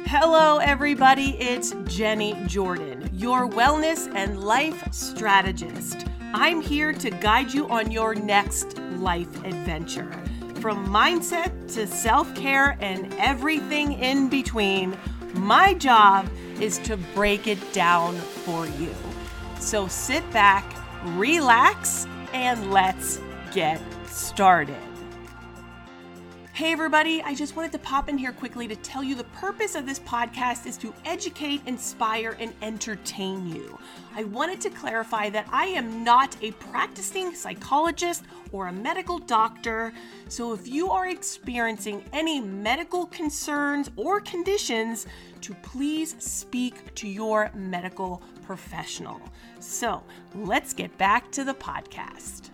Hello, everybody. It's Jenny Jordan, your wellness and life strategist. I'm here to guide you on your next life adventure. From mindset to self-care and everything in between, my job is to break it down for you. So sit back, relax, and let's get started. Hey everybody, I just wanted to pop in here quickly to tell you the purpose of this podcast is to educate, inspire, and entertain you. I wanted to clarify that I am not a practicing psychologist or a medical doctor, so if you are experiencing any medical concerns or conditions, to please speak to your medical professional. So let's get back to the podcast.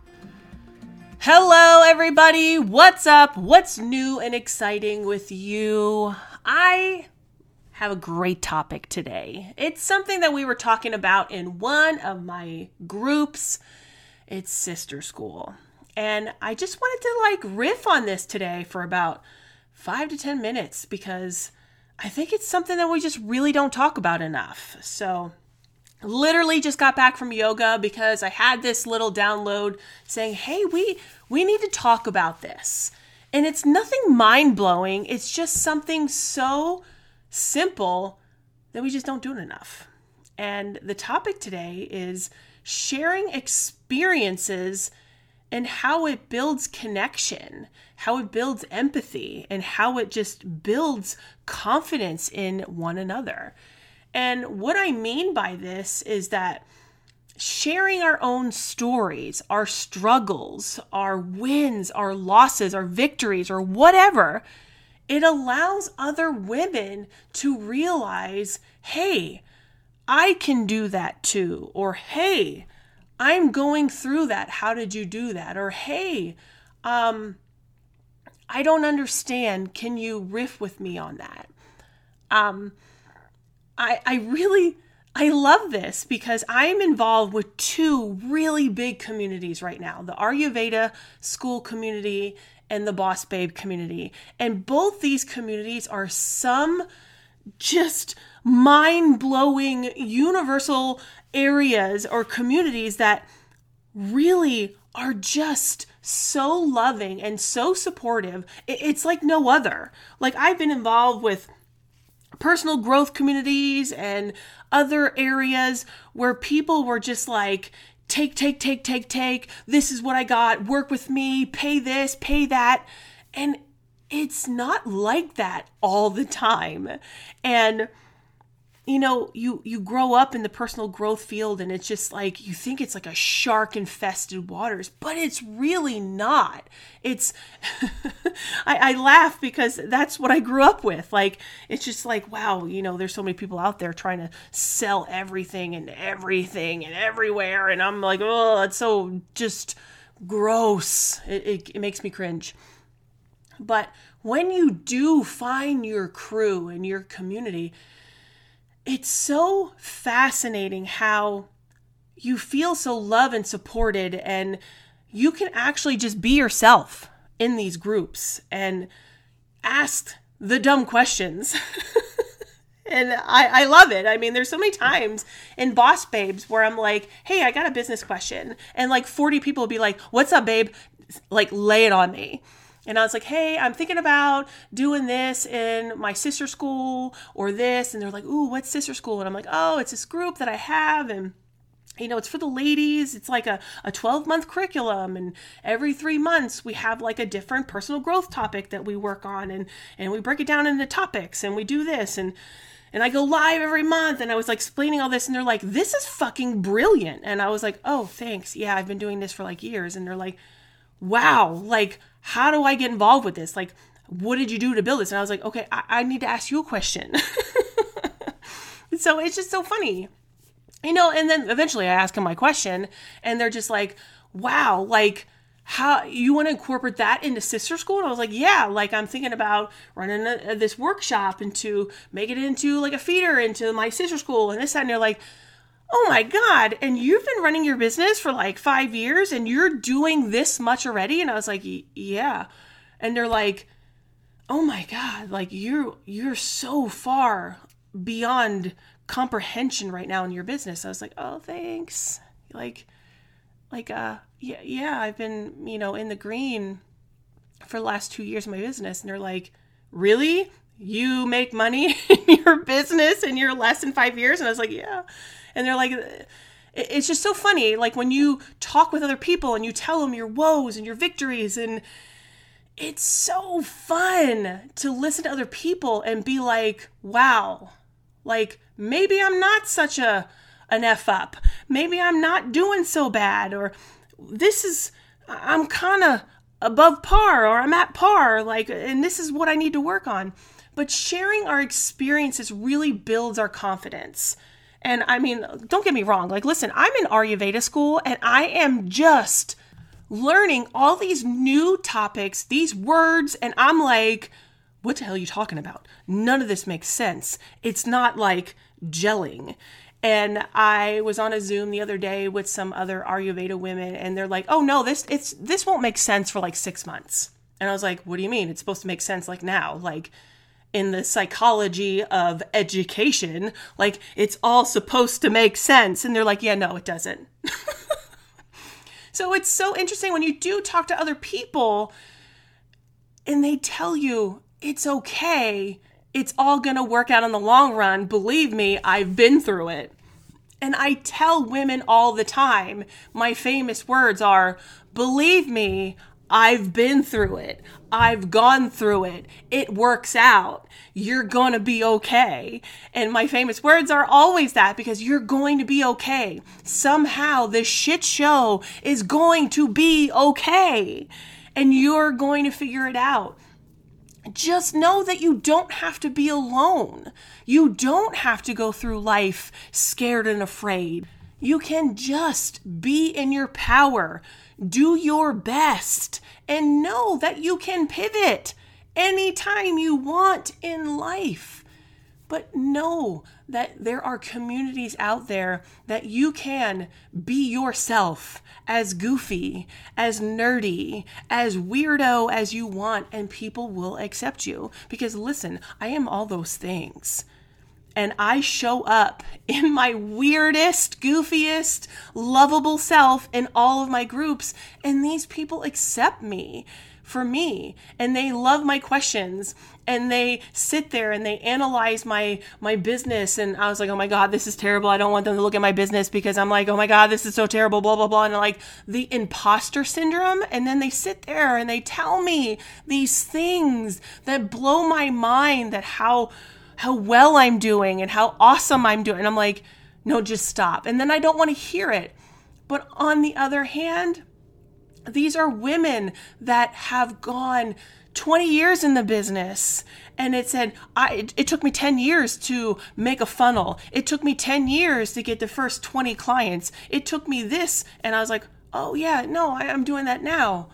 Hello, everybody. What's up? What's new and exciting with you? I have a great topic today. It's something that we were talking about in one of my groups. It's Sister School. And I just wanted to riff on this today for about 5 to 10 minutes because I think it's something that we just really don't talk about enough. So literally just got back from yoga because I had this little download saying, hey, we need to talk about this. And it's nothing mind-blowing. It's just something so simple that we just don't do it enough. And the topic today is sharing experiences and how it builds connection, how it builds empathy, and how it just builds confidence in one another. And what I mean by this is that sharing our own stories, our struggles, our wins, our losses, our victories, or whatever, it allows other women to realize, hey, I can do that too. Or, hey, I'm going through that. How did you do that? Or, hey, I don't understand. Can you riff with me on that? I love this because I'm involved with two really big communities right now, the Ayurveda school community and the Boss Babe community. And both these communities are some just mind-blowing universal areas or communities that really are just so loving and so supportive. It's like no other. Like I've been involved with personal growth communities and other areas where people were just like, take. This is what I got. Work with me. Pay this, pay that. And it's not like that all the time. And you know, you grow up in the personal growth field and it's just like, you think it's like a shark infested waters, but it's really not. It's, I laugh because that's what I grew up with. Like, it's just like, wow, you know, there's so many people out there trying to sell everything and everywhere. And I'm like, oh, it's so just gross. It makes me cringe. But when you do find your crew and your community, it's so fascinating how you feel so loved and supported, and you can actually just be yourself in these groups and ask the dumb questions. And I love it. I mean, there's so many times in Boss Babes where I'm like, hey, I got a business question. And like 40 people will be like, what's up, babe? Like, lay it on me. And I was like, hey, I'm thinking about doing this in my sister school or this. And they're like, ooh, what's sister school? And I'm like, oh, it's this group that I have. And, you know, it's for the ladies. It's like a 12-month curriculum. And every 3 months we have like a different personal growth topic that we work on. And we break it down into topics and we do this. And I go live every month. And I was like explaining all this. And they're like, this is fucking brilliant. And I was like, oh, thanks. Yeah, I've been doing this for like years. And they're like, wow, like, how do I get involved with this? Like, what did you do to build this? And I was like, okay, I need to ask you a question. So it's just so funny, you know, and then eventually I ask them my question and they're just like, wow, like, how you want to incorporate that into sister school? And I was like, yeah, like I'm thinking about running this workshop and to make it into like a feeder into my sister school and this, that, and they're like, oh my God, and you've been running your business for like 5 years and you're doing this much already? And I was like, yeah. And they're like, oh my God, like you're so far beyond comprehension right now in your business. I was like, oh, thanks. Yeah, I've been, in the green for the last 2 years of my business. And they're like, really? You make money in your business in your less than 5 years? And I was like, yeah. And they're like, it's just so funny. Like when you talk with other people and you tell them your woes and your victories, and it's so fun to listen to other people and be like, wow, like maybe I'm not such an F up. Maybe I'm not doing so bad, or I'm kind of above par, or I'm at par, like, and this is what I need to work on. But sharing our experiences really builds our confidence. And I mean, don't get me wrong. Like, listen, I'm in Ayurveda school and I am just learning all these new topics, these words, and I'm like, what the hell are you talking about? None of this makes sense. It's not like gelling. And I was on a Zoom the other day with some other Ayurveda women, and they're like, oh no, this won't make sense for like 6 months. And I was like, what do you mean? It's supposed to make sense like now, like in the psychology of education, like it's all supposed to make sense. And they're like, yeah, no, it doesn't. So it's so interesting when you do talk to other people and they tell you it's okay. It's all going to work out in the long run. Believe me, I've been through it. And I tell women all the time, my famous words are, believe me, I've been through it. I've gone through it. It works out. You're going to be okay. And my famous words are always that, because you're going to be okay. Somehow this shit show is going to be okay. And you're going to figure it out. Just know that you don't have to be alone. You don't have to go through life scared and afraid. You can just be in your power, do your best, and know that you can pivot anytime you want in life. But know that there are communities out there that you can be yourself, as goofy, as nerdy, as weirdo as you want, and people will accept you. Because listen, I am all those things. And I show up in my weirdest, goofiest, lovable self in all of my groups. And these people accept me for me. And they love my questions. And they sit there and they analyze my business. And I was like, oh my God, this is terrible. I don't want them to look at my business, because I'm like, oh my God, this is so terrible, blah, blah, blah. And like the imposter syndrome. And then they sit there and they tell me these things that blow my mind, that how well I'm doing and how awesome I'm doing. And I'm like, no, just stop. And then I don't want to hear it. But on the other hand, these are women that have gone 20 years in the business. And it said, it took me 10 years to make a funnel. It took me 10 years to get the first 20 clients. It took me this. And I was like, oh yeah, no, I'm doing that now.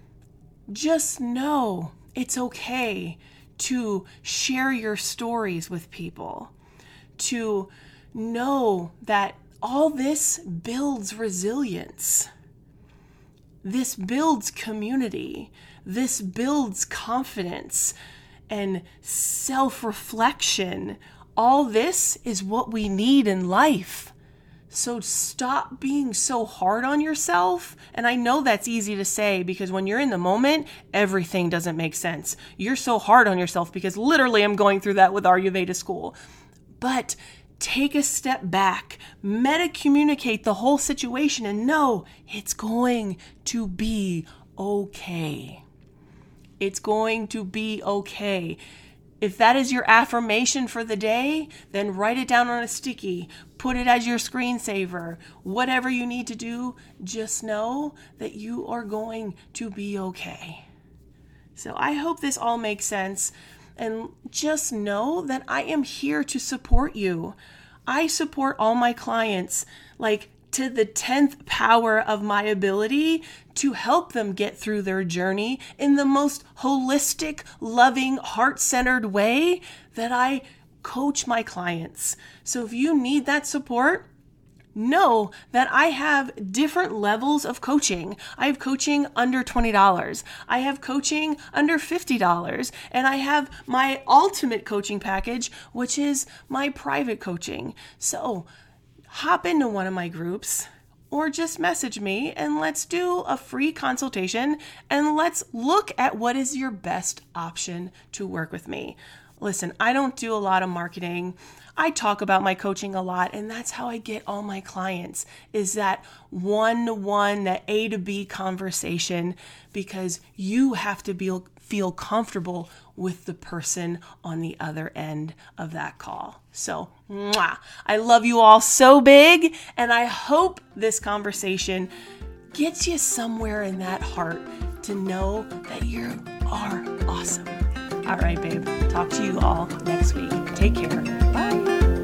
Just know it's okay to share your stories with people, to know that all this builds resilience. This builds community. This builds confidence and self-reflection. All this is what we need in life. So stop being so hard on yourself. And I know that's easy to say, because when you're in the moment, everything doesn't make sense. You're so hard on yourself, because literally I'm going through that with Ayurveda school. But take a step back, meta-communicate the whole situation, and know it's going to be okay. It's going to be okay. If that is your affirmation for the day, then write it down on a sticky, put it as your screensaver, whatever you need to do. Just know that you are going to be okay. So I hope this all makes sense. And just know that I am here to support you. I support all my clients, like to the 10th power of my ability, to help them get through their journey in the most holistic, loving, heart-centered way that I coach my clients. So if you need that support, know that I have different levels of coaching. I have coaching under $20. I have coaching under $50. And I have my ultimate coaching package, which is my private coaching. So hop into one of my groups or just message me and let's do a free consultation and let's look at what is your best option to work with me. Listen, I don't do a lot of marketing. I talk about my coaching a lot, and that's how I get all my clients, is that one-to-one, that A to B conversation, because you have to feel comfortable with the person on the other end of that call. So, I love you all so big, and I hope this conversation gets you somewhere in that heart to know that you are awesome. All right, babe. Talk to you all next week. Take care. Bye.